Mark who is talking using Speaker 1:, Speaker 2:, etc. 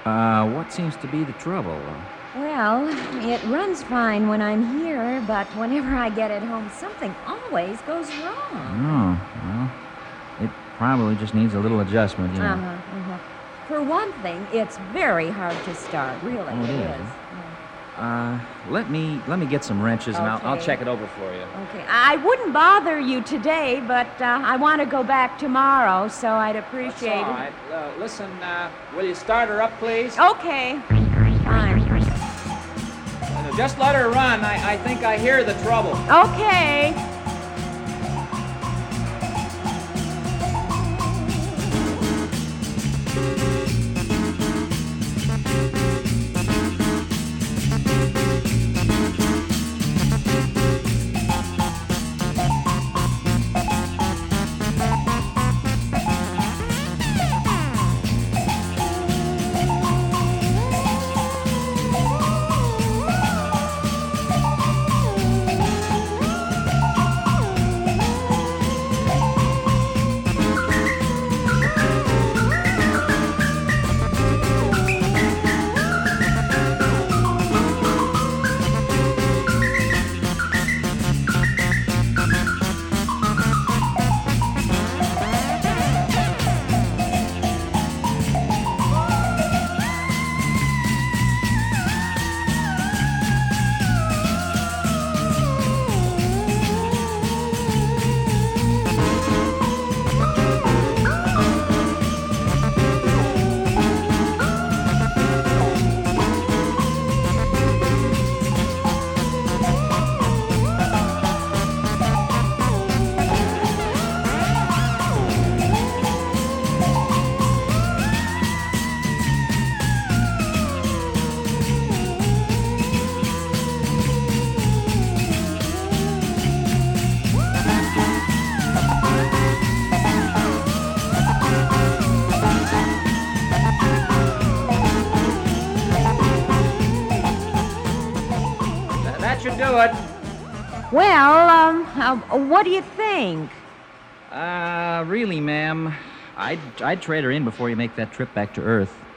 Speaker 1: What seems to be the trouble?
Speaker 2: Well, it runs fine when I'm here, but whenever I get it home, something always goes wrong.
Speaker 1: Oh, well, it probably just needs a little adjustment, you know.
Speaker 2: For one thing, it's very hard to start, really.
Speaker 1: Oh, it is.
Speaker 2: Yeah.
Speaker 1: Let me get some wrenches, and I'll
Speaker 2: Okay.
Speaker 1: check it over for you.
Speaker 2: Okay. I wouldn't bother you today, but I want to go back tomorrow, so I'd appreciate
Speaker 1: All right. Listen, will you start her up, please?
Speaker 2: it. Okay. Fine.
Speaker 1: Just let her run. I think I hear the trouble.
Speaker 2: Okay.
Speaker 1: That should do it.
Speaker 2: Well, what do you think?
Speaker 1: Really, ma'am, I'd trade her in before you make that trip back to Earth.